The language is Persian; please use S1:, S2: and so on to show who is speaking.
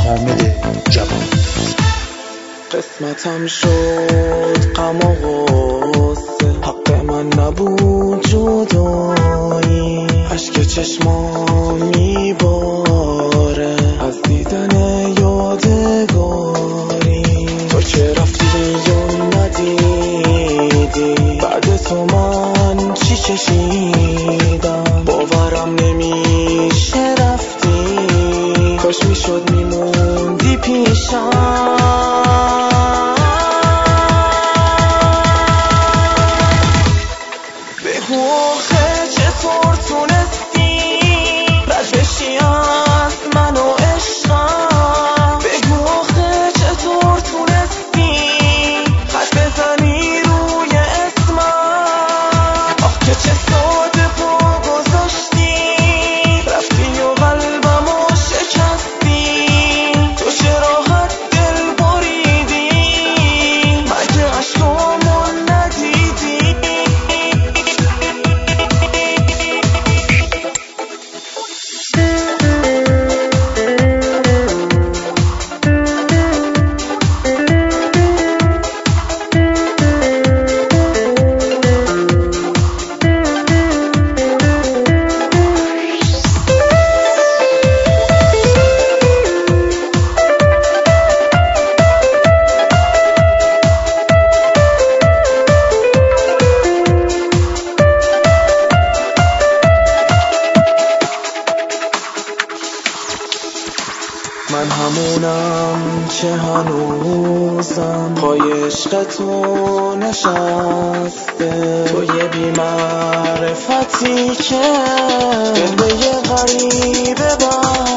S1: حامد جوان.
S2: قسمتم شد غم و غصه، حق من نبود جدایی، اشک چشمام میباره از دیدن یادگاری. تو که رفتی و ندیدی، بعد تو من چی کشیدم، باورم نمیشه رفتی، کاش میشد میموندی پیشم. بگو آخه چطور تونستی رد بشی از من و عشقم، بگو آخه چطور تونستی خط بزنی روی اسمم، آخ که چه ساده پا گذاشتی رفتی و قلبمو شکستی، تو چه راحت دل بریدی مگه عشقامو ندیدی. من همونم که هنوزم پای عشق تو نشسته، تو یه بی‌معرفتی که دل به یه غریبه